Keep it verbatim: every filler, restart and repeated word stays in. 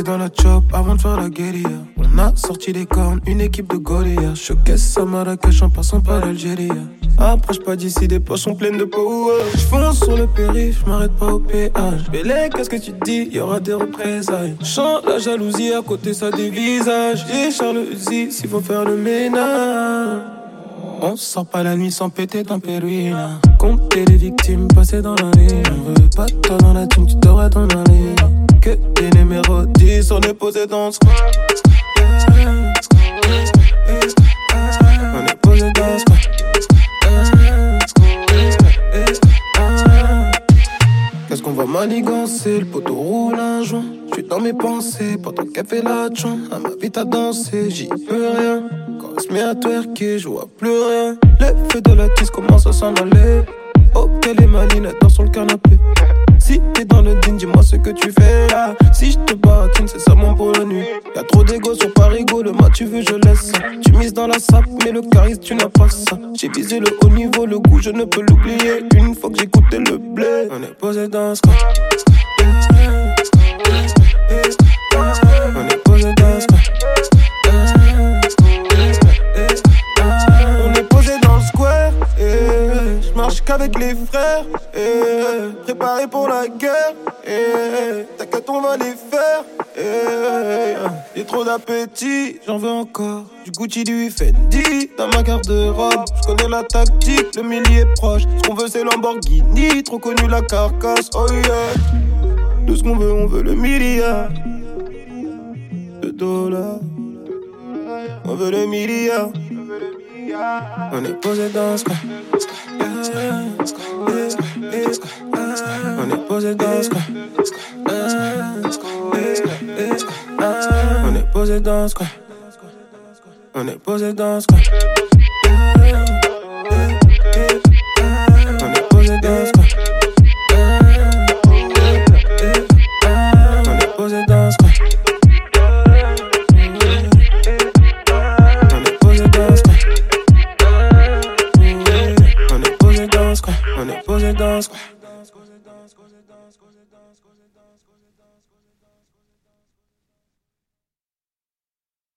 dans la chop avant de faire la guérilla. On a sorti des cornes, une équipe de gorillas. Showcase à Marrakech en passant par l'Algérie. Approche pas d'ici, des poches sont pleines de power. J'fonce sur le périph', j'm'arrête pas au péage. Bélé, qu'est-ce que tu dis, y'aura des représailles. Chante la jalousie, à côté ça dévisage. J'ai Charles Uzi, s'il faut faire le ménage. On sort pas la nuit sans péter dans Péruine. Compter les victimes, passer dans la ligne. On veut pas toi dans la team, tu devrais t'en aller. Que des numéros dix, on est posé dans ce coin. On est posé dans ce coin. Qu'est-ce qu'on va manigancer, le poteau roule un joint. J'suis dans mes pensées, pendant qu'elle fait la tchon. Elle m'invite à danser, j'y peux rien. Quand elle se met à twerker, j'vois plus rien. Le feu de la tisse commence à s'en aller. Oh, quelle est maline, elle dort sur le canapé. Si t'es dans le din, dis-moi ce que tu fais là. Si j'te baratine, c'est seulement pour la nuit. Y'a trop d'égo sur Parigo, le mat tu veux, je laisse ça. Tu mises dans la sape, mais le charisme, tu n'as pas ça. J'ai visé le haut niveau, le goût, je ne peux l'oublier. Une fois que j'ai goûté le blé, on est posé dans ce coin. On est posé dans ce coin. On est posé dans le square. J'marche qu'avec les frères. Préparé pour la guerre. T'inquiète, on va les faire. J'ai trop d'appétit, j'en veux encore. Du Gucci, du Fendi, dans ma garde-robe. J'connais la tactique, le millier est proche. Ce qu'on veut c'est Lamborghini, trop connu la carcasse. Oh yeah. Tout ce qu'on veut, on veut le milliard de dollars. On veut le milliard. On est posé dans ce coin. On est posé dans ce coin. On est posé dans ce coin. On est posé dans ce coin. On est posé dans ce coin. On est posé dans ce coin. On est posé dans ce coin. On est posé dans ce coin. On est posé dans ce coin.